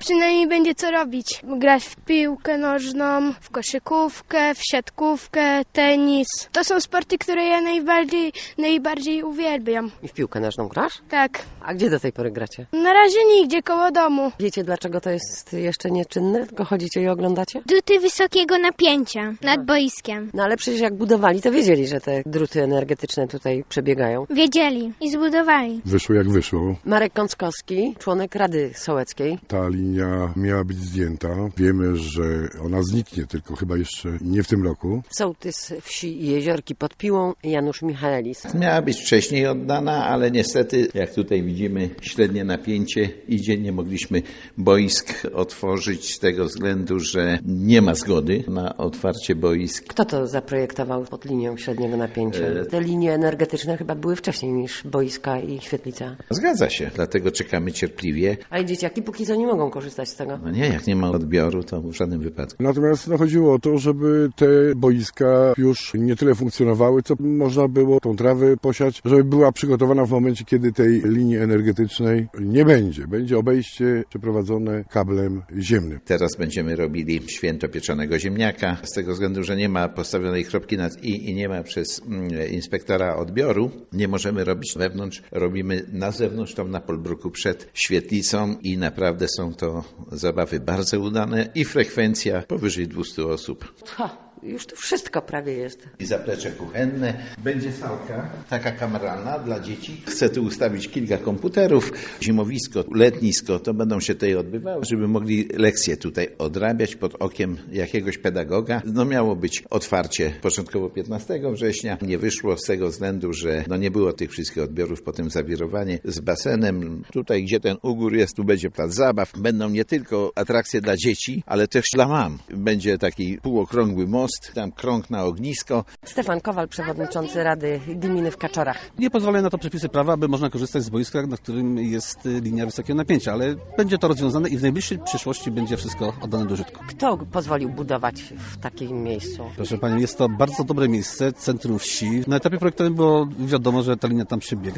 Przynajmniej będzie co robić. Grać w piłkę nożną, w koszykówkę, w siatkówkę, tenis. To są sporty, które ja najbardziej uwielbiam. I w piłkę nożną grasz? Tak. A gdzie do tej pory gracie? Na razie nigdzie, koło domu. Wiecie, dlaczego to jest jeszcze nieczynne? Tylko chodzicie i oglądacie? Druty wysokiego napięcia nad boiskiem. No ale przecież jak budowali, to wiedzieli, że te druty energetyczne tutaj przebiegają. Wiedzieli i zbudowali. Wyszło jak wyszło. Marek Kąckowski, członek Rady Sołeckiej. Ta linia miała być zdjęta. Wiemy, że ona zniknie, tylko chyba jeszcze nie w tym roku. Sołtys wsi Jeziorki pod Piłą, Janusz Michaelis. Miała być wcześniej oddana, ale niestety, jak tutaj widzimy, średnie napięcie idzie. Nie mogliśmy boisk otworzyć z tego względu, że nie ma zgody na otwarcie boisk. Kto to zaprojektował pod linią średniego napięcia? Te linie energetyczne chyba były wcześniej niż boiska i świetlica. Zgadza się, dlatego czekamy cierpliwie. Ale dzieciaki póki co nie mogą korzystać z tego. No nie, jak nie ma odbioru, to w żadnym wypadku. Natomiast chodziło o to, żeby te boiska już nie tyle funkcjonowały, co można było tą trawę posiać, żeby była przygotowana w momencie, kiedy tej linii energetycznej nie będzie. Będzie obejście przeprowadzone kablem ziemnym. Teraz będziemy robili święto pieczonego ziemniaka. Z tego względu, że nie ma postawionej kropki nad i nie ma przez inspektora odbioru, nie możemy robić wewnątrz. Robimy na zewnątrz, tam na Polbruku przed świetlicą i naprawdę są to zabawy bardzo udane i frekwencja powyżej 200 osób. Już tu wszystko prawie jest. I zaplecze kuchenne. Będzie salka, taka kameralna dla dzieci. Chcę tu ustawić kilka komputerów. Zimowisko, letnisko, to będą się tutaj odbywały, żeby mogli lekcje tutaj odrabiać pod okiem jakiegoś pedagoga. No miało być otwarcie początkowo 15 września. Nie wyszło z tego względu, że nie było tych wszystkich odbiorów, potem zawirowanie z basenem. Tutaj, gdzie ten ugór jest, tu będzie plac zabaw. Będą nie tylko atrakcje dla dzieci, ale też dla mam. Będzie taki półokrągły most, tam krąg na ognisko. Stefan Kowal, przewodniczący Rady Gminy w Kaczorach. Nie pozwalają na to przepisy prawa, aby można korzystać z boiska, na którym jest linia wysokiego napięcia, ale będzie to rozwiązane i w najbliższej przyszłości będzie wszystko oddane do użytku. Kto pozwolił budować w takim miejscu? Proszę Pani, jest to bardzo dobre miejsce, centrum wsi. Na etapie projektowym było wiadomo, że ta linia tam przebiega.